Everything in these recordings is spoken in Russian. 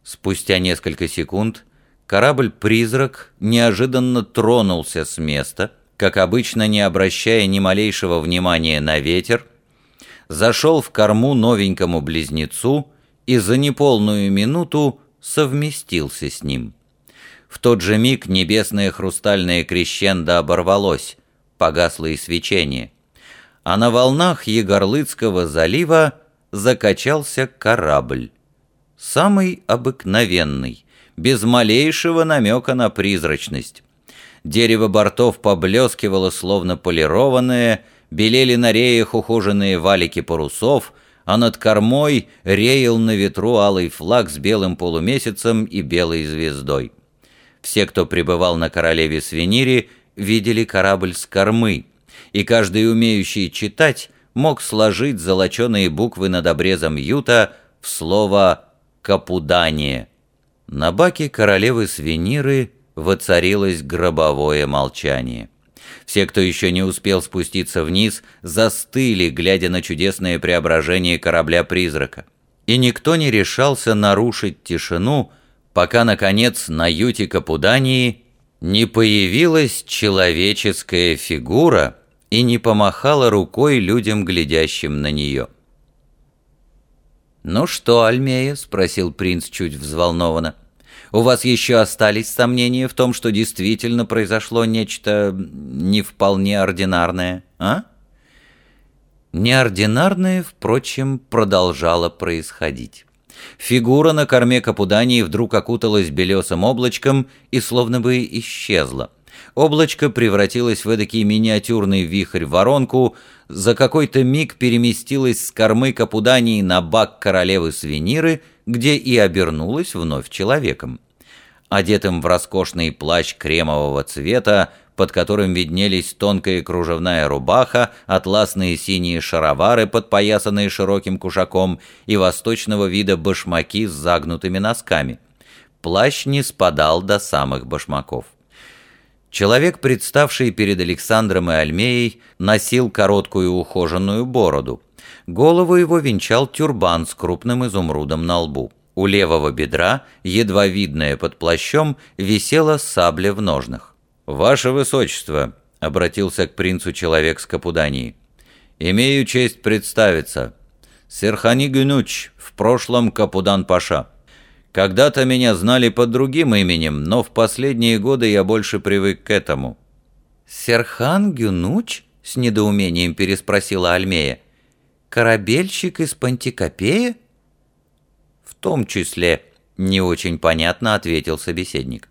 Спустя несколько секунд корабль-призрак неожиданно тронулся с места, как обычно не обращая ни малейшего внимания на ветер, зашел в корму новенькому близнецу и за неполную минуту совместился с ним. В тот же миг небесное хрустальное крещендо оборвалось, погасло и свечение, а на волнах Егорлыцкого залива закачался корабль. Самый обыкновенный, без малейшего намека на призрачность. Дерево бортов поблескивало, словно полированное, белели на реях ухоженные валики парусов, а над кормой реял на ветру алый флаг с белым полумесяцем и белой звездой. Все, кто пребывал на королеве Свенире, видели корабль с кормы, и каждый, умеющий читать, мог сложить золоченые буквы над обрезом юта в слово «Капудание». На баке королевы Свениры воцарилось гробовое молчание. Все, кто еще не успел спуститься вниз, застыли, глядя на чудесное преображение корабля-призрака. И никто не решался нарушить тишину, пока, наконец, на юте Капудании не появилась человеческая фигура и не помахала рукой людям, глядящим на нее. «Ну что, Альмея?» — спросил принц чуть взволнованно. «У вас еще остались сомнения в том, что действительно произошло нечто не вполне ординарное, а?» Неординарное, впрочем, продолжало происходить. Фигура на корме Капудании вдруг окуталась белесым облачком и словно бы исчезла. Облачко превратилось в эдакий миниатюрный вихрь-воронку, за какой-то миг переместилось с кормы Капудании на бак королевы Свениры, где и обернулось вновь человеком. Одетым в роскошный плащ кремового цвета, под которым виднелись тонкая кружевная рубаха, атласные синие шаровары, подпоясанные широким кушаком, и восточного вида башмаки с загнутыми носками. Плащ не спадал до самых башмаков. Человек, представший перед Александром и Альмеей, носил короткую ухоженную бороду. Голову его венчал тюрбан с крупным изумрудом на лбу. У левого бедра, едва видная под плащом, висела сабля в ножнах. «Ваше Высочество», — обратился к принцу человек с Капудании, — «имею честь представиться. Серхани Гюнуч, в прошлом Капудан-паша. Когда-то меня знали под другим именем, но в последние годы я больше привык к этому». «Серхан Гюнуч?» — с недоумением переспросила Альмея. «Корабельщик из Пантикопея?» «В том числе», — не очень понятно ответил собеседник.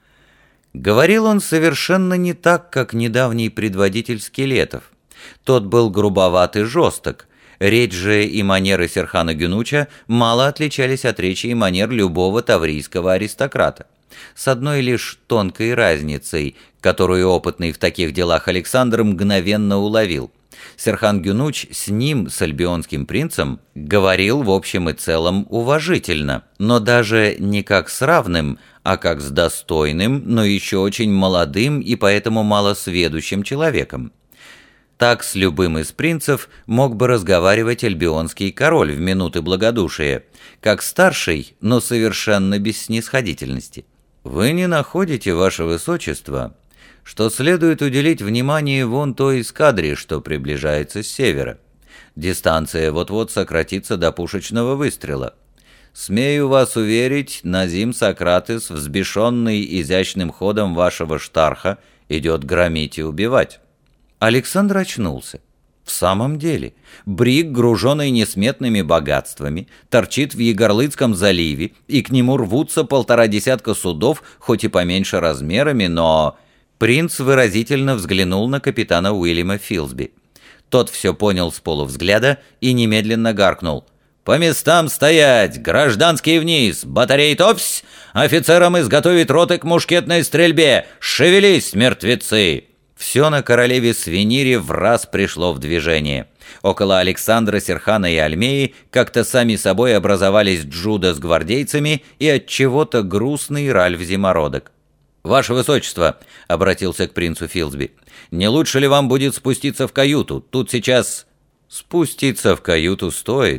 Говорил он совершенно не так, как недавний предводитель скелетов. Тот был грубоват и жесток. Речь же и манеры Серхана Гюнуча мало отличались от речи и манер любого таврийского аристократа. С одной лишь тонкой разницей, которую опытный в таких делах Александр мгновенно уловил. Серхан Гюнуч с ним, с альбионским принцем, говорил в общем и целом уважительно, но даже не как с равным, а как с достойным, но еще очень молодым и поэтому малосведущим человеком. Так с любым из принцев мог бы разговаривать альбионский король в минуты благодушия, как старший, но совершенно без снисходительности. «Вы не находите, ваше высочество, что следует уделить внимание вон той эскадре, что приближается с севера? Дистанция вот-вот сократится до пушечного выстрела. Смею вас уверить, Назим Сократес, взбешенный изящным ходом вашего штарха, идет громить и убивать». Александр очнулся. В самом деле, бриг, груженный несметными богатствами, торчит в Егорлыцком заливе, и к нему рвутся 1,5 судов, хоть и поменьше размерами, но... Принц выразительно взглянул на капитана Уильяма Филсби. Тот все понял с полувзгляда и немедленно гаркнул: «По местам стоять! Гражданские вниз! Батарей топсь! Офицерам изготовить роты к мушкетной стрельбе! Шевелись, мертвецы!» Все на королеве Свенире враз пришло в движение. Около Александра, Серхана и Альмеи как-то сами собой образовались Джуда с гвардейцами и от чего-то грустный Ральф Зимородок. «Ваше Высочество», — обратился к принцу Филсби, — «не лучше ли вам будет спуститься в каюту? Тут сейчас...» «Спуститься в каюту стоит.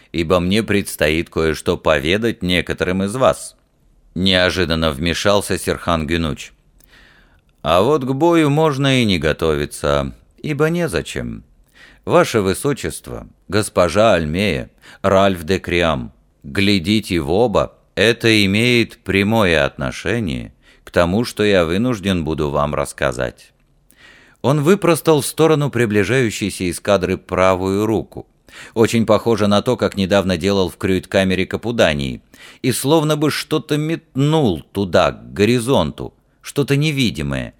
ибо мне предстоит кое-что поведать некоторым из вас». Неожиданно вмешался Серхан Гюнуч. «А вот к бою можно и не готовиться, ибо незачем. Ваше Высочество, госпожа Альмея, Ральф де Криам, глядите в оба, это имеет прямое отношение к тому, что я вынужден буду вам рассказать». Он выпростал в сторону приближающейся эскадры правую руку. Очень похоже на то, как недавно делал в крюит-камере Капудании, и словно бы что-то метнул туда, к горизонту, что-то невидимое.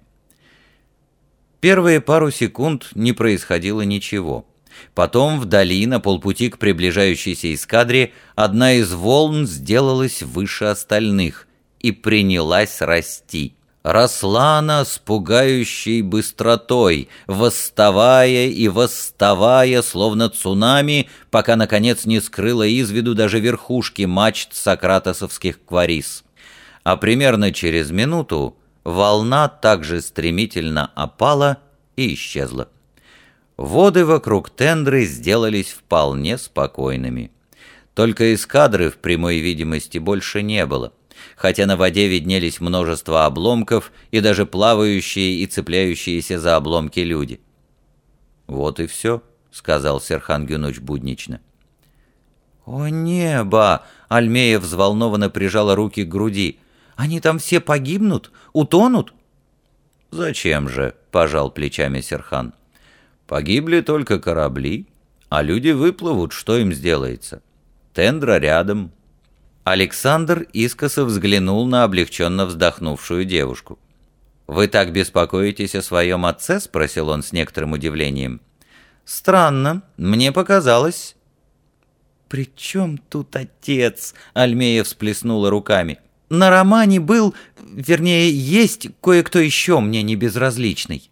Первые пару секунд не происходило ничего. Потом вдали, на полпути к приближающейся эскадре, одна из волн сделалась выше остальных и принялась расти. Росла она с пугающей быстротой, восставая и восставая, словно цунами, пока, наконец, не скрыла из виду даже верхушки мачт сократосовских кварис. А примерно через минуту волна также стремительно опала и исчезла. Воды вокруг Тендры сделались вполне спокойными. Только эскадры в прямой видимости больше не было, хотя на воде виднелись множество обломков и даже плавающие и цепляющиеся за обломки люди. «Вот и все», — сказал Серхан Гюнуч буднично. «О небо!» — Альмея взволнованно прижала руки к груди. «Они там все погибнут? Утонут?» «Зачем же?» — пожал плечами Серхан. «Погибли только корабли, а люди выплывут, что им сделается? Тендра рядом». Александр искоса взглянул на облегченно вздохнувшую девушку. «Вы так беспокоитесь о своем отце?» — спросил он с некоторым удивлением. «Странно, мне показалось». «При чем тут отец?» — Альмея всплеснула руками. «На романе был, вернее, есть кое-кто еще мне не безразличный».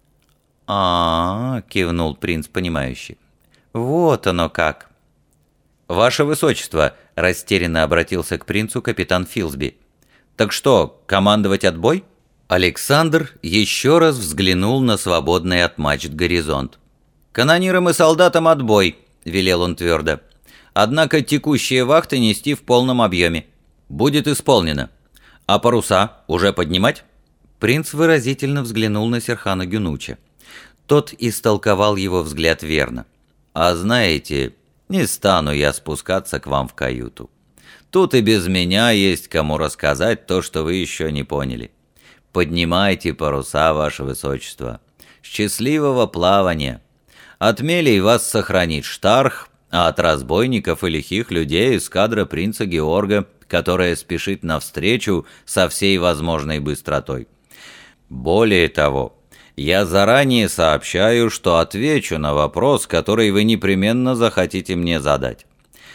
Кивнул принц понимающе. «Вот оно как». «Ваше Высочество», — растерянно обратился к принцу капитан Филсби. «Так что, командовать отбой?» Александр еще раз взглянул на свободный от мачт горизонт. «Канонирам и солдатам отбой», — велел он твердо. «Однако текущие вахты нести в полном объеме. Будет исполнено. А паруса уже поднимать?» Принц выразительно взглянул на Серхана Гюнуча. Тот истолковал его взгляд верно. «А знаете, не стану я спускаться к вам в каюту. Тут и без меня есть кому рассказать то, что вы еще не поняли. Поднимайте паруса, ваше высочество. Счастливого плавания. От мелей вас сохранит Штарх, а от разбойников и лихих людей эскадра принца Георга, которая спешит навстречу со всей возможной быстротой. Более того, я заранее сообщаю, что отвечу на вопрос, который вы непременно захотите мне задать.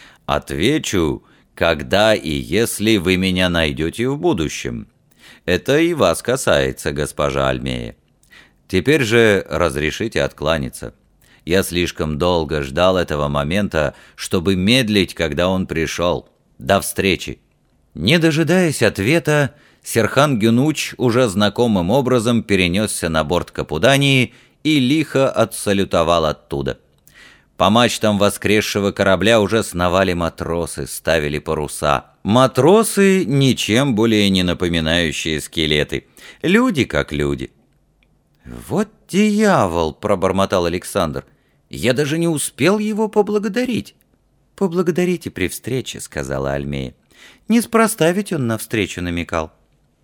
Отвечу, когда и если вы меня найдете в будущем. Это и вас касается, госпожа Альмея. Теперь же разрешите откланяться. Я слишком долго ждал этого момента, чтобы медлить, когда он пришел. До встречи». Не дожидаясь ответа, Серхан Гюнуч уже знакомым образом перенесся на борт Капудании и лихо отсалютовал оттуда. По мачтам воскресшего корабля уже сновали матросы, ставили паруса. Матросы, ничем более не напоминающие скелеты. Люди как люди. «Вот дьявол!» — пробормотал Александр. «Я даже не успел его поблагодарить». «Поблагодарите при встрече», — сказала Альмея. «Неспроста ведь он навстречу намекал».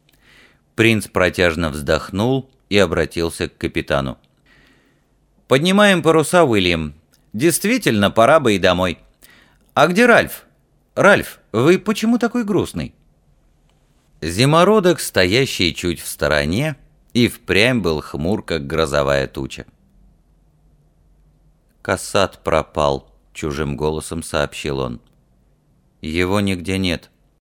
Принц протяжно вздохнул и обратился к капитану. «Поднимаем паруса, Уильям. Действительно, пора бы и домой. А где Ральф? Ральф, вы почему такой грустный?» Зимородок, стоящий чуть в стороне, и впрямь был хмур, как грозовая туча. «Кассат пропал», — чужим голосом сообщил он. «Его нигде нет».